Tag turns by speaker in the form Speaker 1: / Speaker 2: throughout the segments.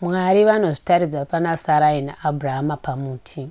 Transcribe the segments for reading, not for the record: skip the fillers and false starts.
Speaker 1: Mwari vanozvitaridza pana Sarai naAbhurahama pamuti.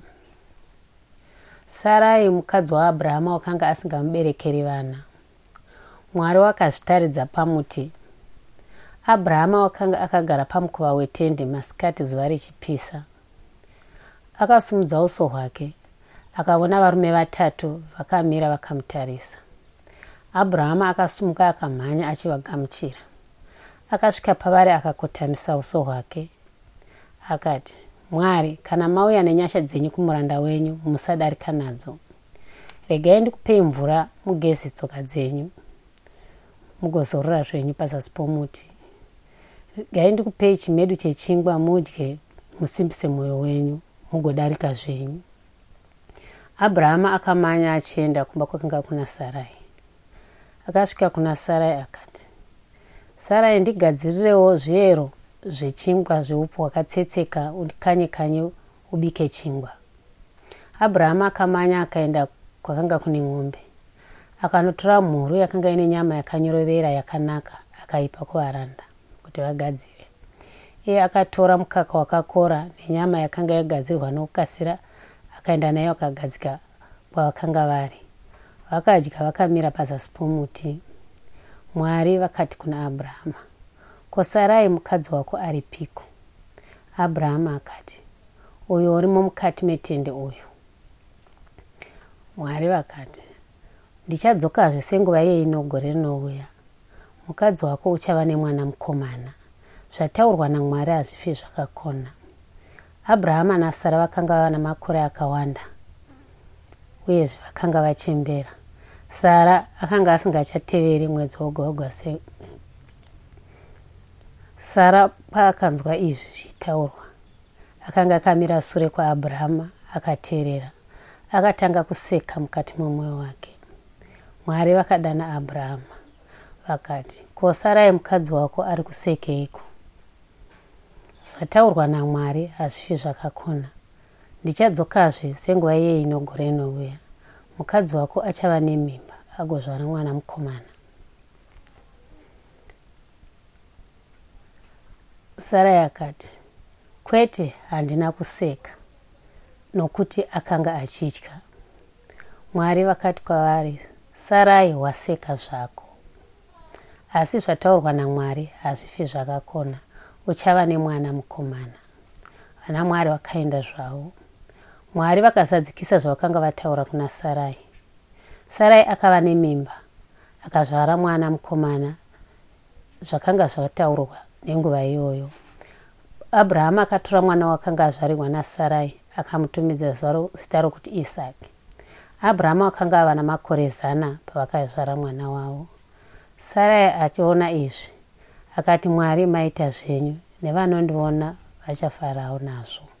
Speaker 1: Sarai mukadzi waAbhurahama wakanga asingamuberekeri vana. Mwari wakazvitaridza pamuti. Abhurahama wakanga akagara pamukova wetende masikati zuva richipisa. Akasumudza uso hwake akaona varume vatatu vakamira vakamutarisa. Abhurahama akasumuka akamhanya achivagamuchira. Akasvika pavari akakotamisa uso hwake. Akati, Mwari, kana mauya nenyasha dzenyu kumuranda wenyu, musadarika nadzo. Regai ndikupei mvura mugeze tsoka dzenyu, mugozorora zvenyu pazasi pomuti. Regai ndikupei chimedu chechingwa mudye, musimbise mwoyo wenyu, mugodarika zvenyu. Abhurahama akamanya achienda kumba kwakanga kuna Sarai. Akasvika kuna Sarai akati, Sarai, ndigadzirirewo zviero zvechingwa zveupfu hwakatsetseka ukanye kanye ubike chingwa. Abhurahama akamanya akaenda kwakanga kune mombe. Akanotora mhuru yakanga ine nyama yakanyorovera yakanaka akaipa kuvaranda kuti vagadzire. Iye akatora mukaka wakakora nenyama yakanga yagadzirwa nokukasira akaenda nayo akagadzika kwavakanga vari. Vakadya vakamira pazasi pomuti. Mwari vakati kuna Abhurahama, ko Sarai mukadzi wako aripiko? Abhurahama akati, uyo urimo mukati metende uyu. Mwari vakati, ndichadzokazve senguva yeino gore rinouya. Mukadzi wako uchava nemwana mukomana. Zvataurwa naMwari hazvifi zvakakona. Abhurahama naSara vakanga vana makore akawanda, uyezve vakanga vachembera. Sara akanga asingachateveri mwedzi woga. Sara paakanzwa izvi zvitaurwa, akanga akamira sure kwaAbhurahama akateerera. Akatanga kuseka mukati momwoyo wake. Mwari vakadana Abhurahama vakati, ko Sarai mukadzi wako ari kusekeiko? Zvataurwa naMwari hazvifi zvakakona. Ndichadzokazve senguva yeino gore rinouya. Mukadzi wako achava nemimba agozvara mwana mukomana. Sarai akati, kwete, handina kuseka, nokuti akanga achitya. Mwari vakati kwavari, Sarai, waseka zvako. Asi zvataurwa naMwari hazvifi zvakakona, uchava nemwana mukomana. Vana Mwari vakaenda zvavo. Mwari vakazadzikisa zvavakanga vataura kuna Sarai. Sarai akava nemimba, akazvara mwana mukomana, zvakanga zvataurwa nenguva iyoyo. Abhurahama akatora mwana wakanga azvarirwa naSarai akamutumidza zita rokuti Isaki. Abhurahama wakanga ava namakore 100 pavakazvara mwana wavo. Sarai achiona izvi akati, Mwari maita zvenyu, nevanondiona vachafarawo nazvo.